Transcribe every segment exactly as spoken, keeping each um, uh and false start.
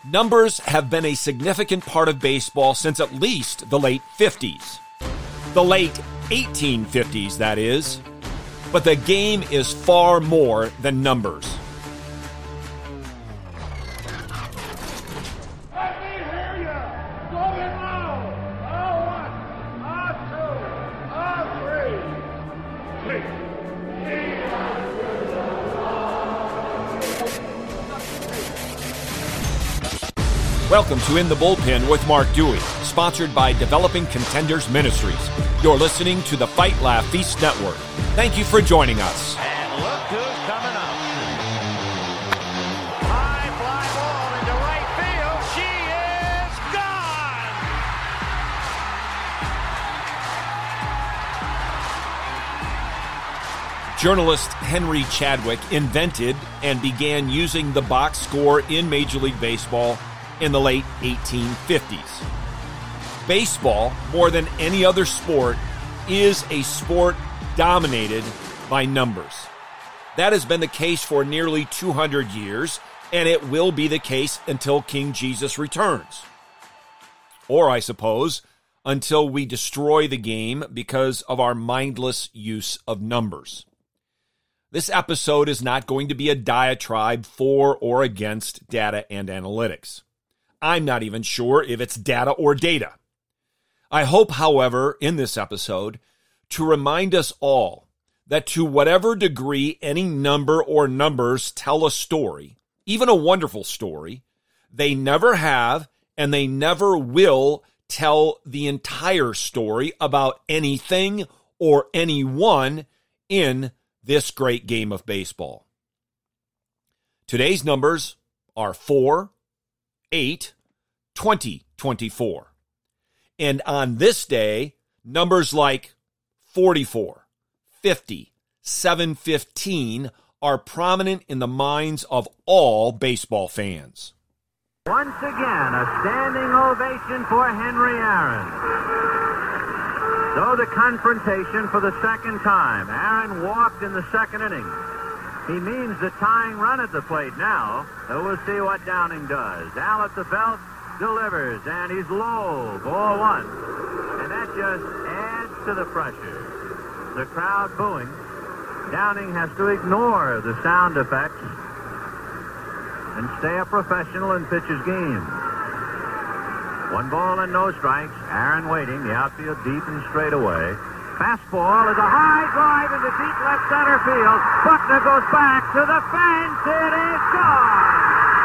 Numbers have been a significant part of baseball since at least the late fifties. The late eighteen fifties, that is. But the game is far more than numbers. Let me hear you! Going low! Oh, one, oh, two, oh, three. Please. Welcome to In the Bullpen with Mark Dewey, sponsored by Developing Contenders Ministries. You're listening to the Fight Laugh Feast Network. Thank you for joining us. And look who's coming up. High fly ball into right field. She is gone. Journalist Henry Chadwick invented and began using the box score in Major League Baseball in the late eighteen fifties. Baseball, more than any other sport, is a sport dominated by numbers. That has been the case for nearly two hundred years, and it will be the case until King Jesus returns. Or, I suppose, until we destroy the game because of our mindless use of numbers. This episode is not going to be a diatribe for or against data and analytics. I'm not even sure if it's data or data. I hope, however, in this episode, to remind us all that to whatever degree any number or numbers tell a story, even a wonderful story, they never have and they never will tell the entire story about anything or anyone in this great game of baseball. Today's numbers are four, eight, twenty, twenty-four. And on this day, numbers like forty-four, fifty, seven fifteen are prominent in the minds of all baseball fans. Once again, a standing ovation for Henry Aaron. So the confrontation for the second time. Aaron walked in the second inning. He means the tying run at the plate now. So we'll see what Downing does. Al at the belt, delivers, and he's low, ball one. And that just adds to the pressure. The crowd booing. Downing has to ignore the sound effects and stay a professional and pitch his game. One ball and no strikes. Aaron waiting, the outfield deep and straight away. Fastball is a high drive into deep left center field. Buckner goes back to the fence. It is gone.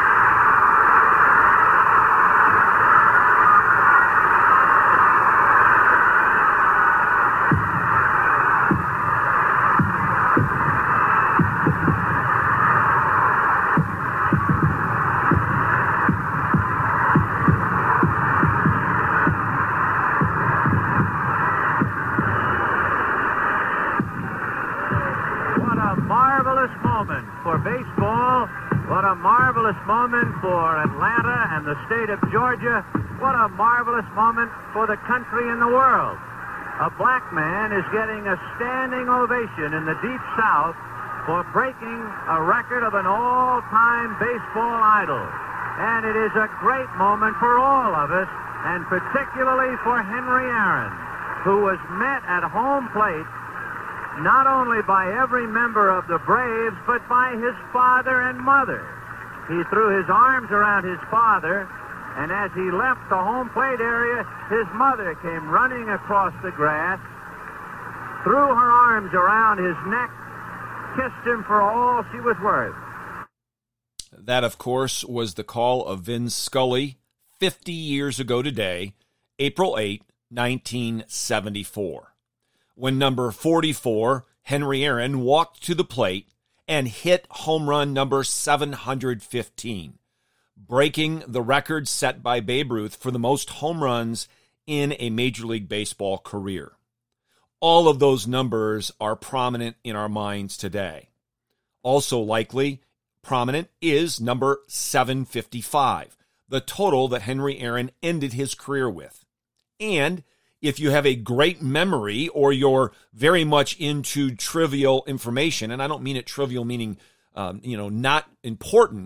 Moment for Atlanta and the state of Georgia. What a marvelous moment for the country and the world. A black man is getting a standing ovation in the Deep South for breaking a record of an all-time baseball idol. And it is a great moment for all of us, and particularly for Henry Aaron, who was met at home plate not only by every member of the Braves, but by his father and mother. He threw his arms around his father, and as he left the home plate area, his mother came running across the grass, threw her arms around his neck, kissed him for all she was worth. That, of course, was the call of Vin Scully fifty years ago today, April eighth, nineteen seventy-four, when number forty-four, Henry Aaron, walked to the plate and hit home run number seven hundred fifteen, breaking the record set by Babe Ruth for the most home runs in a Major League Baseball career. All of those numbers are prominent in our minds today. Also likely prominent is number seven fifty-five, the total that Henry Aaron ended his career with. And if you have a great memory or you're very much into trivial information, and I don't mean it trivial meaning, um, you know, not important,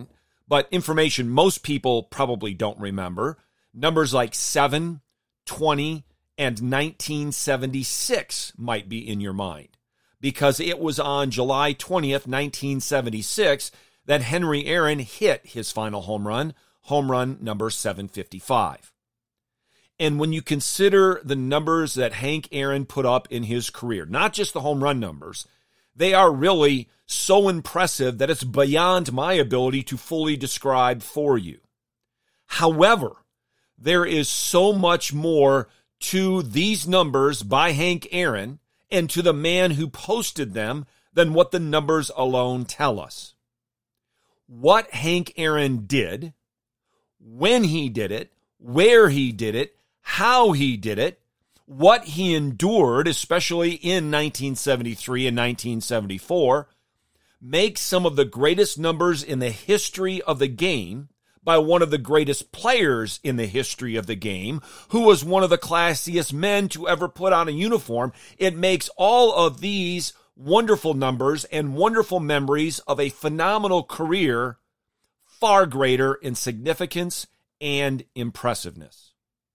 but information most people probably don't remember. Numbers like seven, twenty, and nineteen seventy-six might be in your mind, because it was on July twentieth, nineteen seventy-six, that Henry Aaron hit his final home run, home run number seven fifty-five. And when you consider the numbers that Hank Aaron put up in his career, not just the home run numbers, they are really so impressive that it's beyond my ability to fully describe for you. However, there is so much more to these numbers by Hank Aaron and to the man who posted them than what the numbers alone tell us. What Hank Aaron did, when he did it, where he did it, how he did it, what he endured, especially in nineteen seventy-three and nineteen seventy-four, makes some of the greatest numbers in the history of the game by one of the greatest players in the history of the game, who was one of the classiest men to ever put on a uniform. It makes all of these wonderful numbers and wonderful memories of a phenomenal career far greater in significance and impressiveness.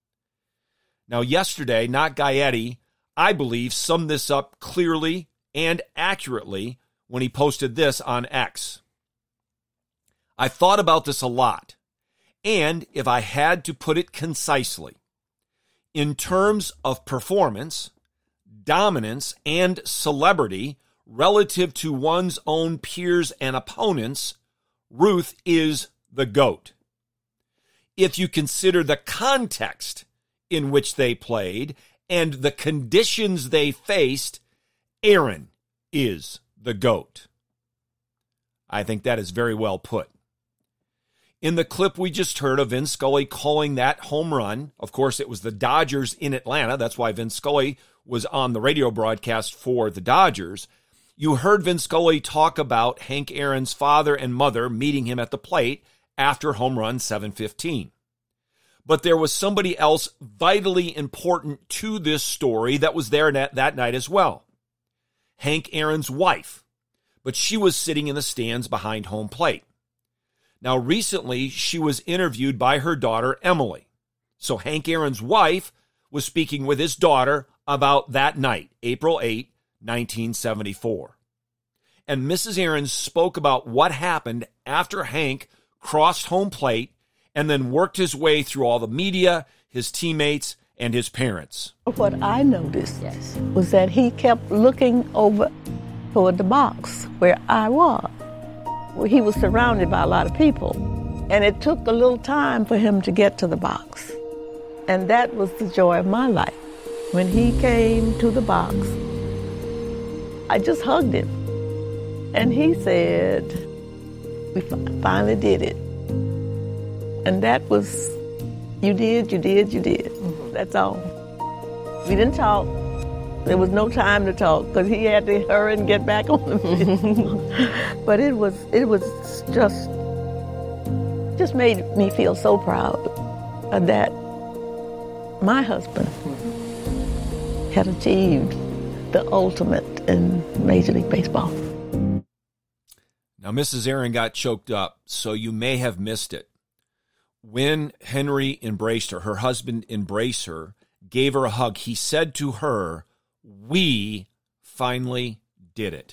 Now, yesterday, Not Gaetti, I believe, summed this up clearly and accurately when he posted this on X. I thought about this a lot, and if I had to put it concisely, in terms of performance, dominance, and celebrity relative to one's own peers and opponents, Ruth is the GOAT. If you consider the context in which they played and the conditions they faced, Aaron is the GOAT. I think that is very well put. In the clip we just heard of Vin Scully calling that home run, of course, it was the Dodgers in Atlanta. That's why Vin Scully was on the radio broadcast for the Dodgers. You heard Vin Scully talk about Hank Aaron's father and mother meeting him at the plate after home run seven fifteen. But there was somebody else vitally important to this story that was there that, that night as well. Hank Aaron's wife, but she was sitting in the stands behind home plate. Now, recently, she was interviewed by her daughter, Emily. So Hank Aaron's wife was speaking with his daughter about that night, April eighth, nineteen seventy-four. And Missus Aaron spoke about what happened after Hank crossed home plate and then worked his way through all the media, his teammates, and his parents. What I noticed yes. was that he kept looking over toward the box where I was. Well, he was surrounded by a lot of people, and it took a little time for him to get to the box. And that was the joy of my life. When he came to the box, I just hugged him. And he said, we finally did it. And that was, you did, you did, you did. Mm-hmm. That's all. We didn't talk. There was no time to talk because he had to hurry and get back on the field. But it was, it was just, just made me feel so proud that my husband had achieved the ultimate in Major League Baseball. Now, Missus Aaron got choked up, so you may have missed it. When Henry embraced her, her husband embraced her, gave her a hug, he said to her, "We finally did it."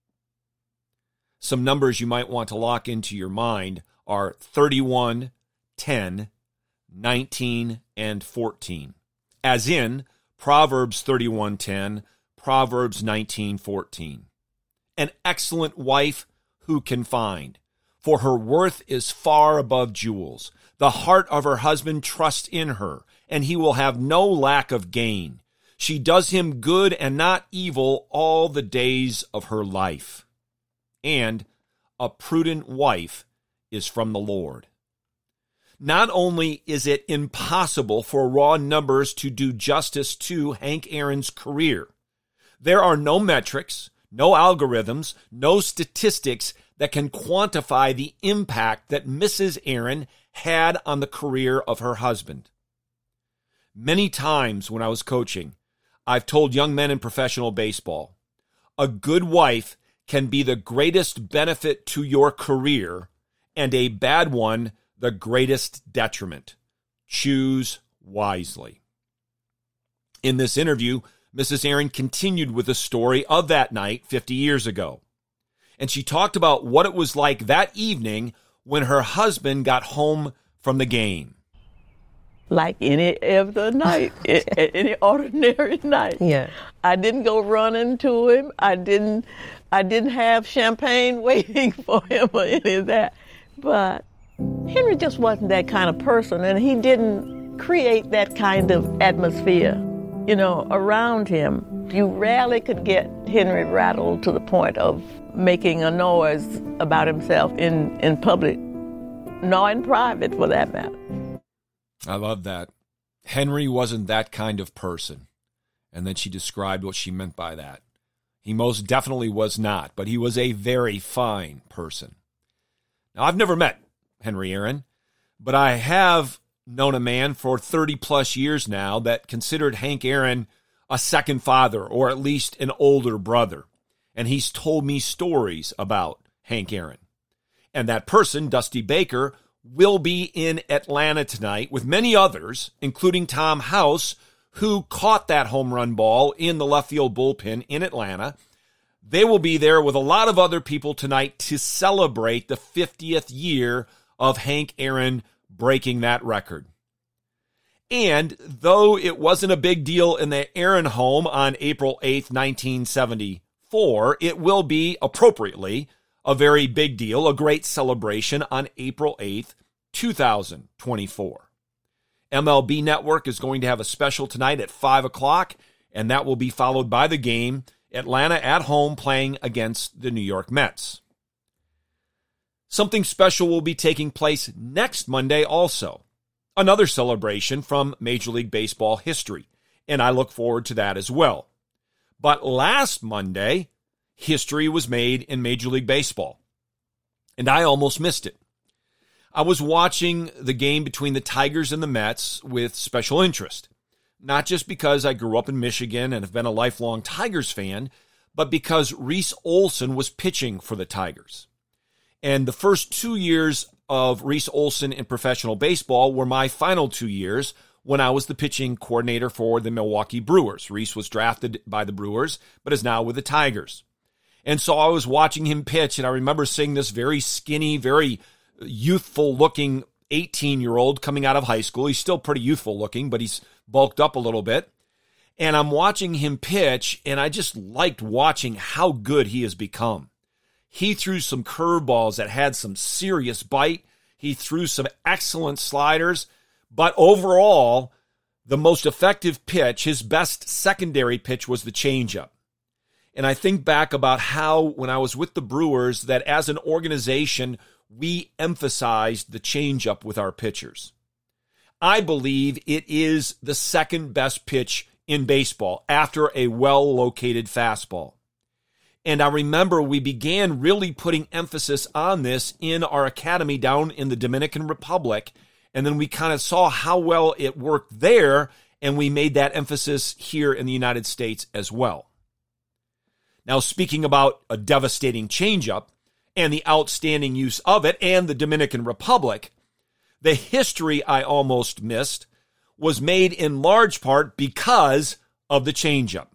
Some numbers you might want to lock into your mind are thirty-one, ten, nineteen, and fourteen. As in Proverbs thirty-one ten, Proverbs nineteen fourteen. An excellent wife who can find, for her worth is far above jewels. The heart of her husband trusts in her, and he will have no lack of gain. She does him good and not evil all the days of her life. And a prudent wife is from the Lord. Not only is it impossible for raw numbers to do justice to Hank Aaron's career, there are no metrics, no algorithms, no statistics that can quantify the impact that Missus Aaron had on the career of her husband. Many times when I was coaching, I've told young men in professional baseball, a good wife can be the greatest benefit to your career and a bad one the greatest detriment. Choose wisely. In this interview, Missus Aaron continued with the story of that night fifty years ago. And she talked about what it was like that evening when her husband got home from the game. Like any other night, any ordinary night. Yeah. I didn't go running to him. I didn't I didn't have champagne waiting for him or any of that. But Henry just wasn't that kind of person, and he didn't create that kind of atmosphere, you know, around him. You rarely could get Henry rattled to the point of making a noise about himself in, in public, nor in private for that matter. I love that. Henry wasn't that kind of person. And then she described what she meant by that. He most definitely was not, but he was a very fine person. Now, I've never met Henry Aaron, but I have known a man for thirty plus years now that considered Hank Aaron a second father, or at least an older brother. And he's told me stories about Hank Aaron. And that person, Dusty Baker, will be in Atlanta tonight with many others, including Tom House, who caught that home run ball in the left field bullpen in Atlanta. They will be there with a lot of other people tonight to celebrate the fiftieth year of Hank Aaron breaking that record. And though it wasn't a big deal in the Aaron home on April eighth, nineteen seventy-four, it will be, appropriately, a very big deal, a great celebration on April eighth, two thousand twenty-four. M L B Network is going to have a special tonight at five o'clock, and that will be followed by the game, Atlanta at home playing against the New York Mets. Something special will be taking place next Monday also. Another celebration from Major League Baseball history, and I look forward to that as well. But last Monday, history was made in Major League Baseball, and I almost missed it. I was watching the game between the Tigers and the Mets with special interest, not just because I grew up in Michigan and have been a lifelong Tigers fan, but because Reese Olson was pitching for the Tigers. And the first two years of Reese Olson in professional baseball were my final two years when I was the pitching coordinator for the Milwaukee Brewers. Reese was drafted by the Brewers, but is now with the Tigers. And so I was watching him pitch, and I remember seeing this very skinny, very youthful-looking eighteen-year-old coming out of high school. He's still pretty youthful-looking, but he's bulked up a little bit. And I'm watching him pitch, and I just liked watching how good he has become. He threw some curveballs that had some serious bite. He threw some excellent sliders. But overall, the most effective pitch, his best secondary pitch, was the changeup. And I think back about how, when I was with the Brewers, that as an organization, we emphasized the changeup with our pitchers. I believe it is the second best pitch in baseball after a well-located fastball. And I remember we began really putting emphasis on this in our academy down in the Dominican Republic. And then we kind of saw how well it worked there, and we made that emphasis here in the United States as well. Now, speaking about a devastating changeup and the outstanding use of it and the Dominican Republic, the history I almost missed was made in large part because of the changeup.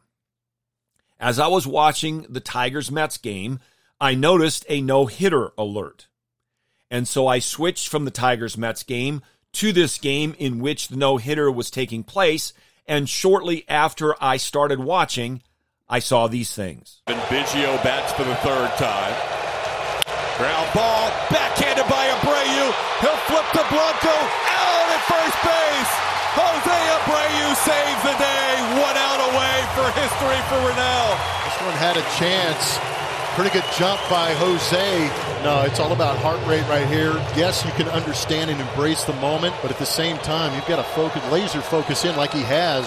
As I was watching the Tigers-Mets game, I noticed a no-hitter alert. And so I switched from the Tigers-Mets game to this game in which the no-hitter was taking place, and shortly after I started watching, I saw these things. And Biggio bats for the third time. Ground ball, backhanded by Abreu. He'll flip to Blanco, out at first base. Jose Abreu saves the day, one out away for history for Rennell. This one had a chance. Pretty good jump by Jose. No, it's all about heart rate right here. Yes, you can understand and embrace the moment, but at the same time, you've got to focus, laser focus in like he has.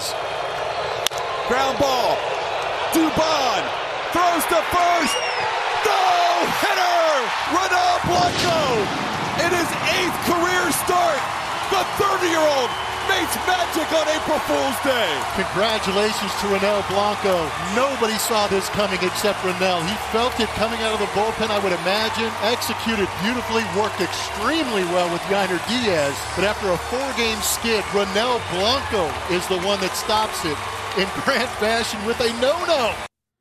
Ground ball. Dubon throws to first. No hitter. Rennell Blanco in his eighth career start. The thirty-year-old meets magic on April Fool's Day. Congratulations to Ronel Blanco. Nobody saw this coming except Ronel. He felt it coming out of the bullpen, I would imagine. Executed beautifully, worked extremely well with Yainer Diaz. But after a four-game skid, Ronel Blanco is the one that stops it in grand fashion with a no-no.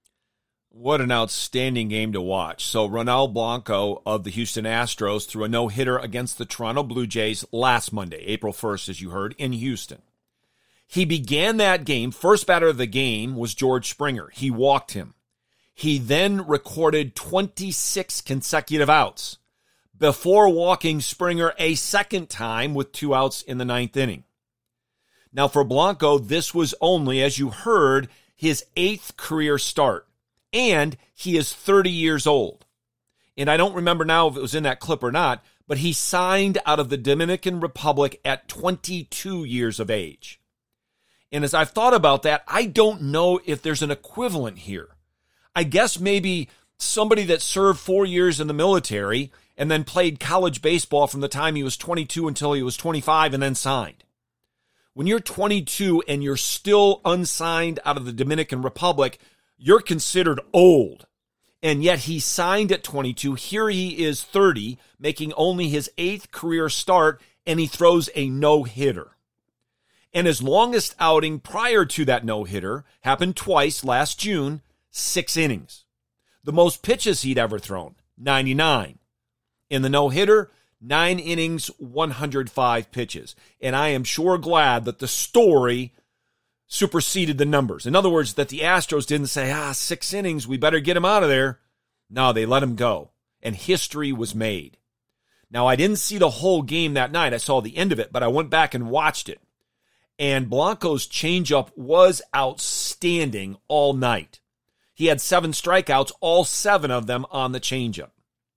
What an outstanding game to watch. So Ronel Blanco of the Houston Astros threw a no-hitter against the Toronto Blue Jays last Monday, April first, as you heard, in Houston. He began that game. First batter of the game was George Springer. He walked him. He then recorded twenty-six consecutive outs before walking Springer a second time with two outs in the ninth inning. Now for Blanco, this was only, as you heard, his eighth career start. And he is thirty years old. And I don't remember now if it was in that clip or not, but he signed out of the Dominican Republic at twenty-two years of age. And as I've thought about that, I don't know if there's an equivalent here. I guess maybe somebody that served four years in the military and then played college baseball from the time he was twenty-two until he was twenty-five and then signed. When you're twenty-two and you're still unsigned out of the Dominican Republic, you're considered old. And yet he signed at twenty-two. Here he is thirty, making only his eighth career start, and he throws a no-hitter. And his longest outing prior to that no-hitter happened twice last June, six innings. The most pitches he'd ever thrown, ninety-nine. In the no-hitter, nine innings, one hundred five pitches. And I am sure glad that the story superseded the numbers. In other words, that the Astros didn't say, ah, six innings, we better get him out of there. No, they let him go, and history was made. Now, I didn't see the whole game that night. I saw the end of it, but I went back and watched it. And Blanco's changeup was outstanding all night. He had seven strikeouts, all seven of them on the changeup.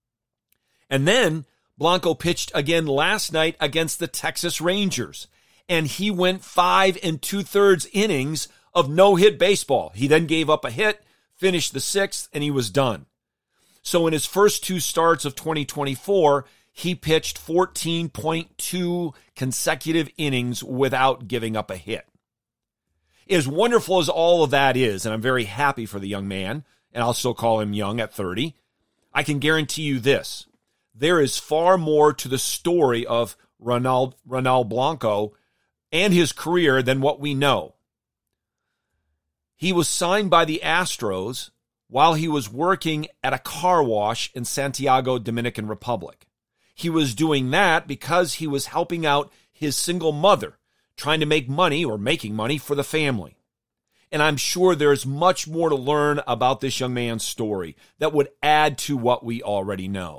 And then Blanco pitched again last night against the Texas Rangers, and he went five and two-thirds innings of no-hit baseball. He then gave up a hit, finished the sixth, and he was done. So in his first two starts of twenty twenty-four, he pitched fourteen point two consecutive innings without giving up a hit. As wonderful as all of that is, and I'm very happy for the young man, and I'll still call him young at thirty, I can guarantee you this. There is far more to the story of Ronel, Ronel Blanco and his career than what we know. He was signed by the Astros while he was working at a car wash in Santiago, Dominican Republic. He was doing that because he was helping out his single mother, trying to make money or making money for the family. And I'm sure there's much more to learn about this young man's story that would add to what we already know.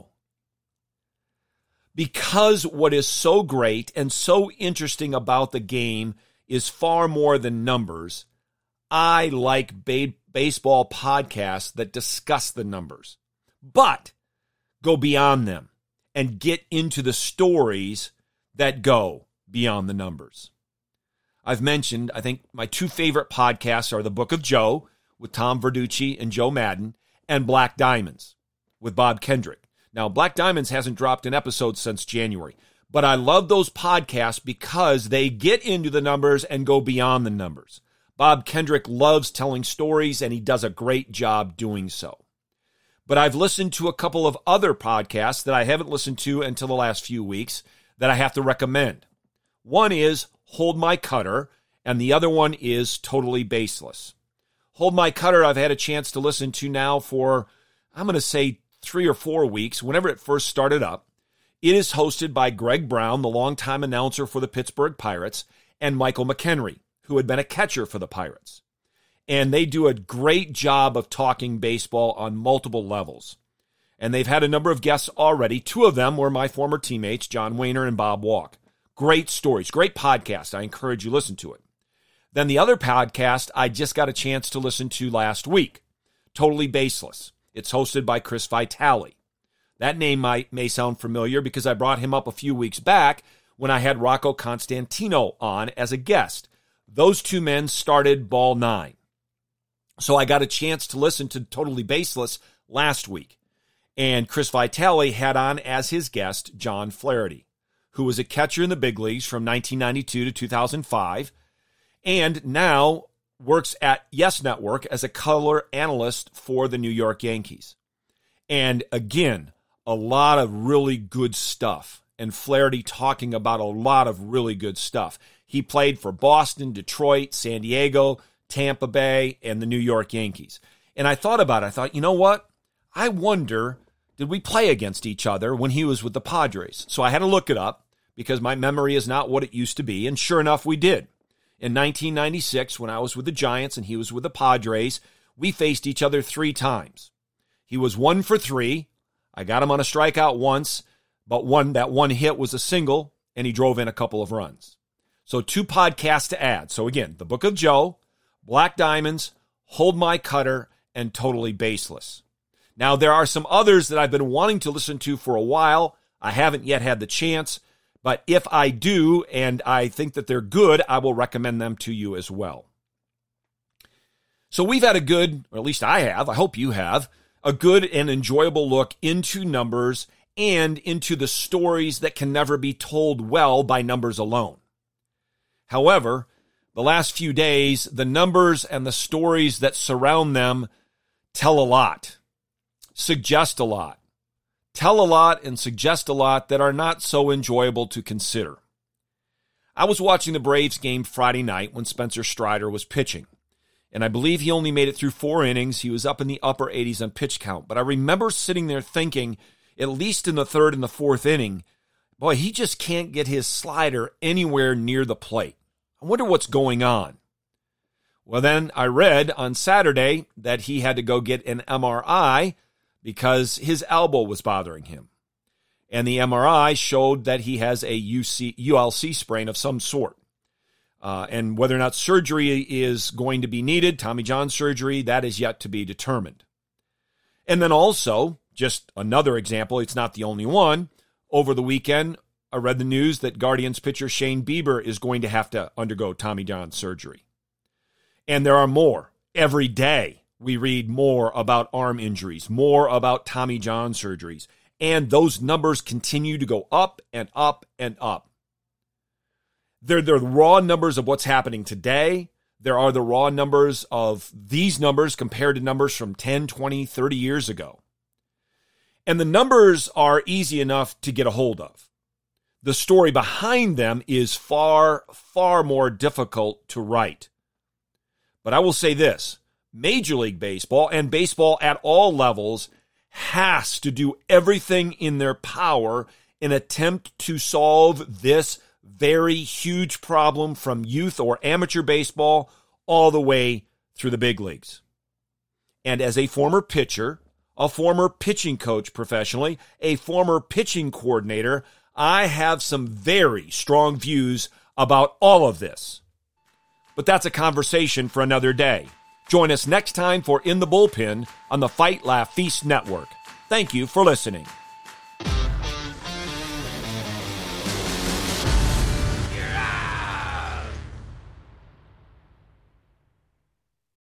Because what is so great and so interesting about the game is far more than numbers, I like ba- baseball podcasts that discuss the numbers, but go beyond them and get into the stories that go beyond the numbers. I've mentioned, I think my two favorite podcasts are The Book of Joe with Tom Verducci and Joe Madden, and Black Diamonds with Bob Kendrick. Now, Black Diamonds hasn't dropped an episode since January, but I love those podcasts because they get into the numbers and go beyond the numbers. Bob Kendrick loves telling stories, and he does a great job doing so. But I've listened to a couple of other podcasts that I haven't listened to until the last few weeks that I have to recommend. One is Hold My Cutter, and the other one is Totally Baseless. Hold My Cutter I've had a chance to listen to now for, I'm going to say, three or four weeks, whenever it first started up. It is hosted by Greg Brown, the longtime announcer for the Pittsburgh Pirates, and Michael McHenry, who had been a catcher for the Pirates. And they do a great job of talking baseball on multiple levels. And they've had a number of guests already. Two of them were my former teammates, John Wehner and Bob Walk. Great stories, great podcast. I encourage you to listen to it. Then the other podcast I just got a chance to listen to last week, Totally Baseless. It's hosted by Chris Vitale. That name might may sound familiar because I brought him up a few weeks back when I had Rocco Constantino on as a guest. Those two men started Ball nine. So I got a chance to listen to Totally Baseless last week. And Chris Vitale had on as his guest John Flaherty, who was a catcher in the big leagues from nineteen ninety-two to two thousand five, and now works at Yes Network as a color analyst for the New York Yankees. And again, a lot of really good stuff. And Flaherty talking about a lot of really good stuff. He played for Boston, Detroit, San Diego, Tampa Bay, and the New York Yankees. And I thought about it. I thought, you know what? I wonder, did we play against each other when he was with the Padres? So I had to look it up because my memory is not what it used to be. And sure enough, we did. In nineteen ninety-six, when I was with the Giants and he was with the Padres, we faced each other three times. He was one for three. I got him on a strikeout once, but one that one hit was a single, and he drove in a couple of runs. So two podcasts to add. So again, The Book of Joe, Black Diamonds, Hold My Cutter, and Totally Baseless. Now, there are some others that I've been wanting to listen to for a while. I haven't yet had the chance, but if I do, and I think that they're good, I will recommend them to you as well. So we've had a good, or at least I have, I hope you have, a good and enjoyable look into numbers and into the stories that can never be told well by numbers alone. However, the last few days, the numbers and the stories that surround them tell a lot, suggest a lot, tell a lot and suggest a lot that are not so enjoyable to consider. I was watching the Braves game Friday night when Spencer Strider was pitching, and I believe he only made it through four innings. He was up in the upper eighties on pitch count, but I remember sitting there thinking, at least in the third and the fourth inning, boy, he just can't get his slider anywhere near the plate. I wonder what's going on. Well, then I read on Saturday that he had to go get an M R I because his elbow was bothering him. And the M R I showed that he has a U C, U L C sprain of some sort. Uh, and whether or not surgery is going to be needed, Tommy John surgery, that is yet to be determined. And then also, just another example, it's not the only one, over the weekend, I read the news that Guardians pitcher Shane Bieber is going to have to undergo Tommy John surgery. And there are more. Every day we read more about arm injuries, more about Tommy John surgeries. And those numbers continue to go up and up and up. They're the raw numbers of what's happening today. There are the raw numbers of these numbers compared to numbers from ten, twenty, thirty years ago. And the numbers are easy enough to get a hold of. The story behind them is far, far more difficult to write. But I will say this, Major League Baseball and baseball at all levels has to do everything in their power in attempt to solve this very huge problem from youth or amateur baseball all the way through the big leagues. And as a former pitcher, a former pitching coach professionally, a former pitching coordinator, I have some very strong views about all of this. But that's a conversation for another day. Join us next time for In the Bullpen on the Fight Laugh Feast Network. Thank you for listening.